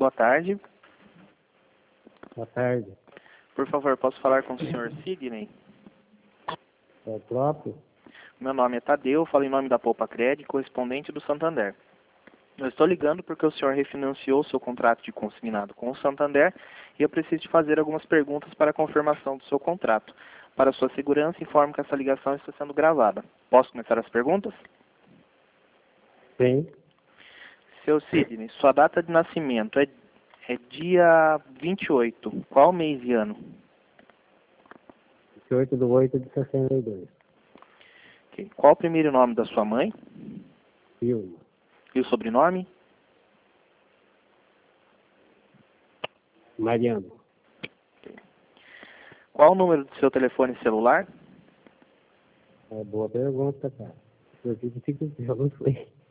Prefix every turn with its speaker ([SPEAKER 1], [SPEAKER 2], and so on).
[SPEAKER 1] Boa tarde.
[SPEAKER 2] Boa tarde.
[SPEAKER 1] Por favor, posso falar com o senhor Sidney?
[SPEAKER 2] É o próprio?
[SPEAKER 1] Meu nome é Tadeu, falo em nome da Poupa Cred, correspondente do Santander. Eu estou ligando porque o senhor refinanciou seu contrato de consignado com o Santander e eu preciso de fazer algumas perguntas para a confirmação do seu contrato. Para sua segurança, informo que essa ligação está sendo gravada. Posso começar as perguntas?
[SPEAKER 2] Sim.
[SPEAKER 1] Seu Sidney, sua data de nascimento é dia 28. Qual mês e ano?
[SPEAKER 2] 28/8/62.
[SPEAKER 1] Ok. Qual o primeiro nome da sua mãe?
[SPEAKER 2] Filma.
[SPEAKER 1] E o sobrenome?
[SPEAKER 2] Mariano.
[SPEAKER 1] Qual o número do seu telefone celular?
[SPEAKER 2] É boa pergunta, cara. Eu tive 5 perguntas.